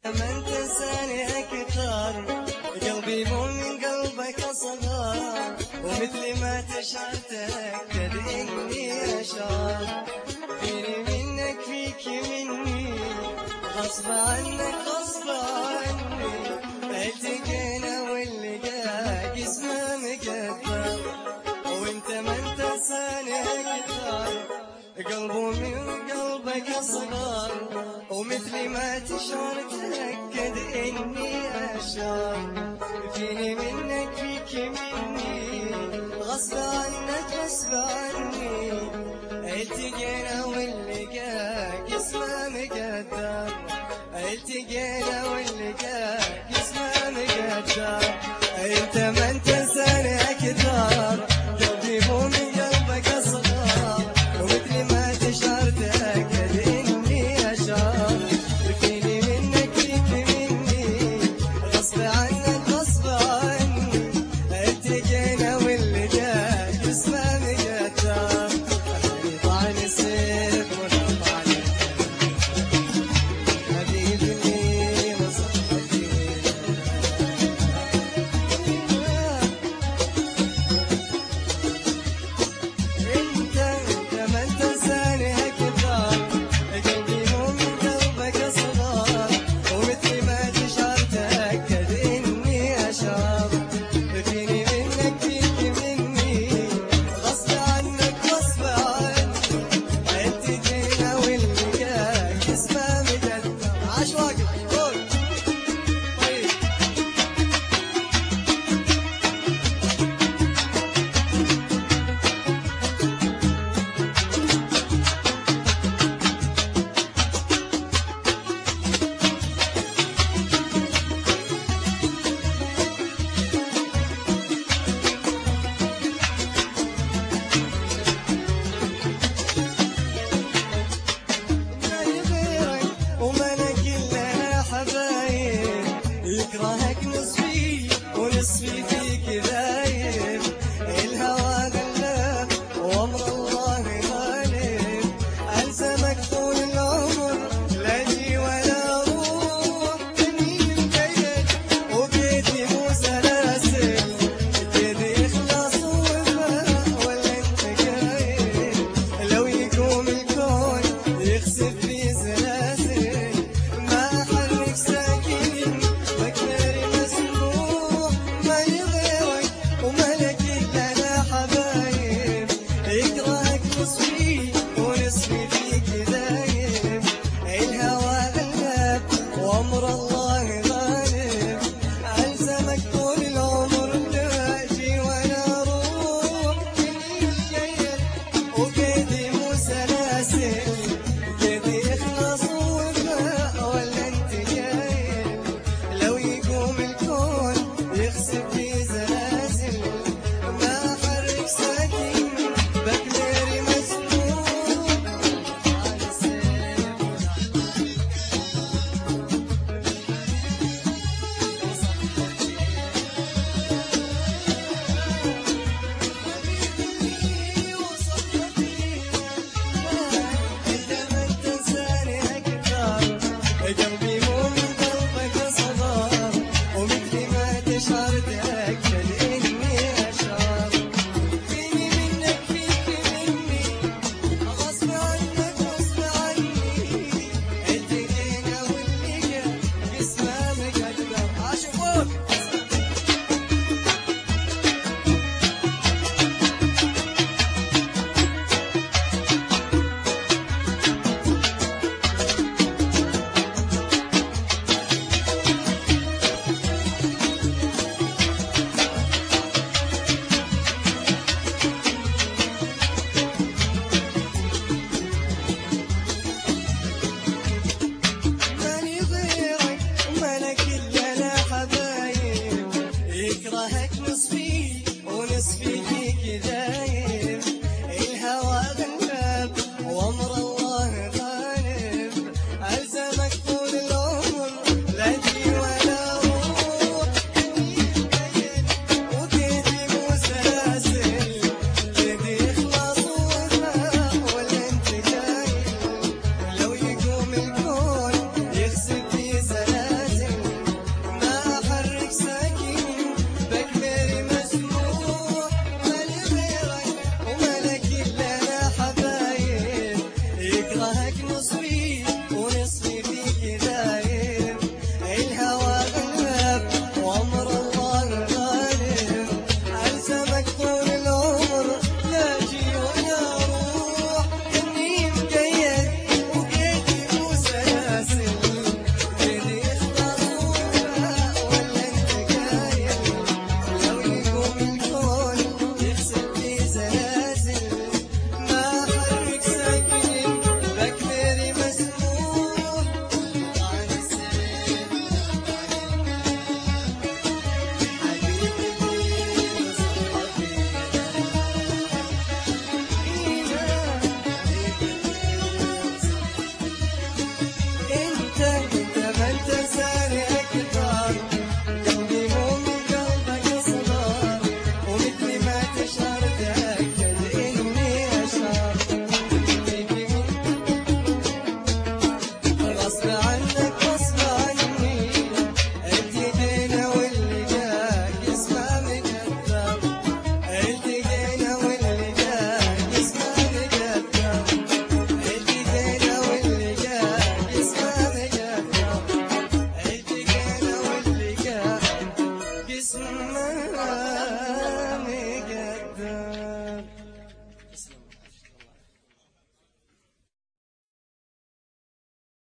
من تنساني أكثر، قلبي مو من قلبك أصغر، ومثل ما تشعر تأكد إني أشعر، فيني منك فيك مني، غصب عنك غصب عني، التقينا واللقاء قسمة مقدر، وانت من تنساني أكثر، قلبه من قلبك أصغر، ومثل ما تشعر تأكد إني أشعر، فيني منك فيك مني، غصب عنك غصب عني، التقينا واللقاء قسمة مقدر، التقينا واللقاء قسمة مقدر، انت من تنساني أكثر، قلبي مو من قلبك أصغر، ومثل ما تشعر تأكد إني أشعر، فيني منك فيك مني، غصب عنك غصب عني، التقينا واللقاء قسمة مقدر، طعن السيف ونطعن حبيبي وصحبي. انت من تنساني أكثر، قلبي مو من قلبك أصغر، ومثل ما تشعر تأكد إني أشعر، فيني منك فيك مني، غصب عنك غصب عني، التقينا واللقاء قسمة مقدر. عاش واقف قول طيب. ما يغيرك وملك إلا حبايب، يكرهك نصفي ونصفي فيك ذايب، الهوى غلاب وأمر الله غالب، ألزمك طول العمر لا أجي ولا أروح، تنين مكيد وبيدي مو سلاسل، كيدي إخلاص ووفاء ولا أنت قايل، لو يقوم الكون يخسف في سلاسل، ما أحرك ساكن مكناري مسموح، ما يغيرك وملك إلا أنا حبايب، يكرهك نصفي ونصفي فيك دايب، الهوى غلاب وأمر الله غالب، ألزمك طول العمر لا أجي ولا أروح، تنين مكيد وكيدي مو سلاسل، كيدي إخلاص ووفاء ولا أنت جايل، لو يقوم الكون يخسف في زلازل، ما أحرك ساكن بكليري مسموح، على السيف اسمع